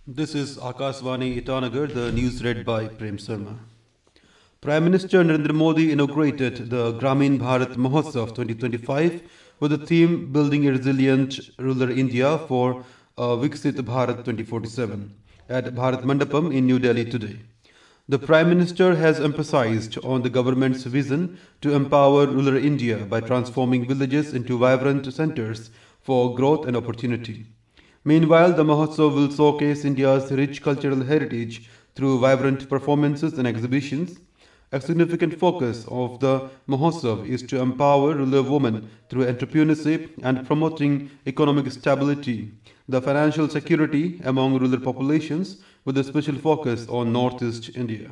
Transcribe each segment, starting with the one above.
This is Akashvani Itanagar, the news read by Prem Sharma. Prime Minister Narendra Modi inaugurated the Gramin Bharat Mahotsav 2025 with the theme Building a Resilient Rural India for Viksit Bharat 2047 at Bharat Mandapam in New Delhi today. The Prime Minister has emphasized on the government's vision to empower rural India by transforming villages into vibrant centers for growth and opportunity. Meanwhile, the Mahotsav will showcase India's rich cultural heritage through vibrant performances and exhibitions. A significant focus of the Mahotsav is to empower rural women through entrepreneurship and promoting economic stability, the financial security among rural populations with a special focus on Northeast India.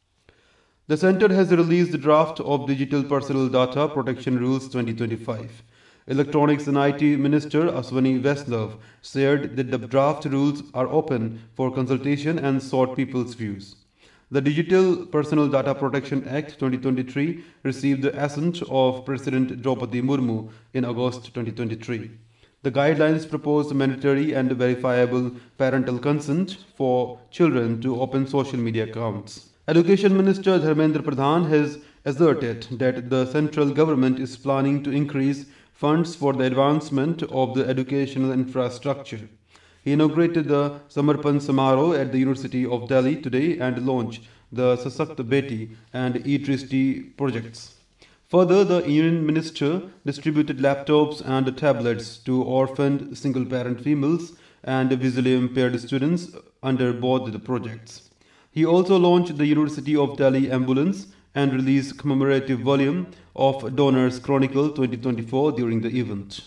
The Centre has released the draft of Digital Personal Data Protection Rules 2025. Electronics and IT Minister Ashwini Vaishnav said that the draft rules are open for consultation and sought people's views. The Digital Personal Data Protection Act 2023 received the assent of President Draupadi Murmu in August 2023. The guidelines propose mandatory and verifiable parental consent for children to open social media accounts. Education Minister Dharmendra Pradhan has asserted that the central government is planning to increase funds for the advancement of the educational infrastructure. He inaugurated the Samarpan Samaro at the University of Delhi today and launched the Sasakt Beti and e-Tricity projects. Further, the Union Minister distributed laptops and tablets to orphaned single-parent females and visually impaired students under both the projects. He also launched the University of Delhi Ambulance and released commemorative volume of Donors Chronicle 2024 during the event.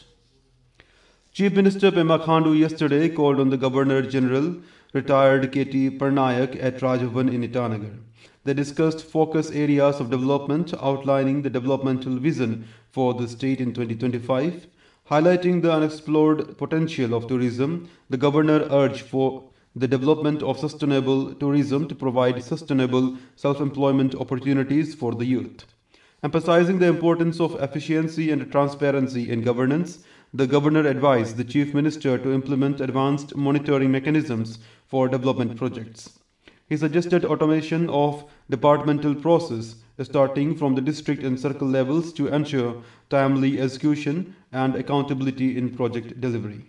Chief Minister Pema Khandu yesterday called on the Governor General, retired K.T. Parnayak at Rajbhavan in Itanagar. They discussed focus areas of development, outlining the developmental vision for the state in 2025. Highlighting the unexplored potential of tourism, the Governor urged for the development of sustainable tourism to provide sustainable self-employment opportunities for the youth. Emphasizing the importance of efficiency and transparency in governance, the Governor advised the Chief Minister to implement advanced monitoring mechanisms for development projects. He suggested automation of departmental process starting from the district and circle levels to ensure timely execution and accountability in project delivery.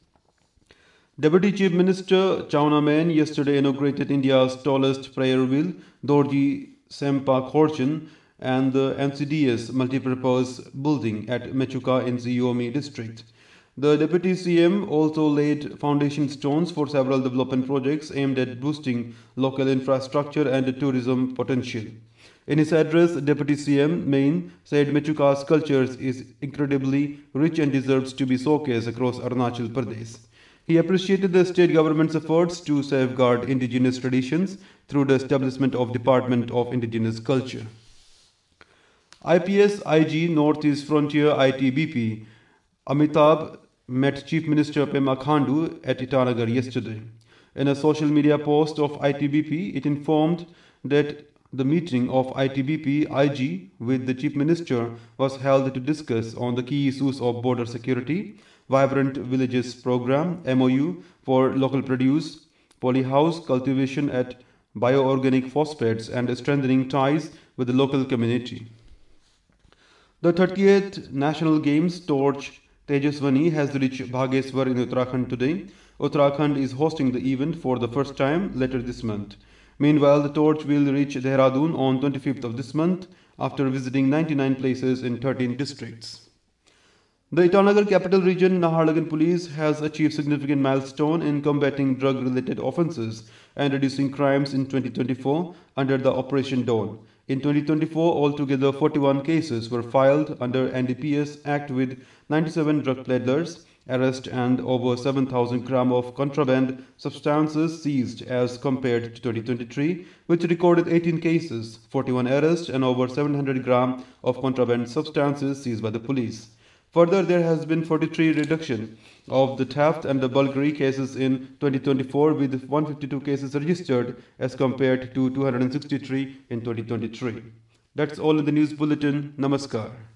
Deputy Chief Minister Chawna Main yesterday inaugurated India's tallest prayer wheel, Dorji Sempa Khorchan, and the NCDS multipurpose building at Mechuka in Xiaomi district. The Deputy CM also laid foundation stones for several development projects aimed at boosting local infrastructure and tourism potential. In his address, Deputy CM Main said Mechuka's culture is incredibly rich and deserves to be showcased across Arunachal Pradesh. He appreciated the state government's efforts to safeguard indigenous traditions through the establishment of Department of Indigenous Culture. IPS IG Northeast Frontier ITBP Amitabh met Chief Minister Pema Khandu at Itanagar yesterday. In a social media post of ITBP, it informed that the meeting of ITBP IG with the Chief Minister was held to discuss on the key issues of border security, Vibrant Villages Program, MOU for local produce, polyhouse cultivation at bioorganic phosphates and strengthening ties with the local community. The 38th National Games torch Tejaswani has reached Bhageswar in Uttarakhand today. Uttarakhand is hosting the event for the first time later this month. Meanwhile, the torch will reach Dehradun on 25th of this month after visiting 99 places in 13 districts. The Itanagar Capital Region Naharlagun Police has achieved significant milestone in combating drug-related offences and reducing crimes in 2024 under the Operation Dawn. In 2024, altogether 41 cases were filed under NDPS Act with 97 drug peddlers arrested and over 7,000 gram of contraband substances seized as compared to 2023, which recorded 18 cases, 41 arrests and over 700 gram of contraband substances seized by the police. Further, there has been 43 reduction of the theft and the burglary cases in 2024 with 152 cases registered as compared to 263 in 2023. That's all in the news bulletin. Namaskar.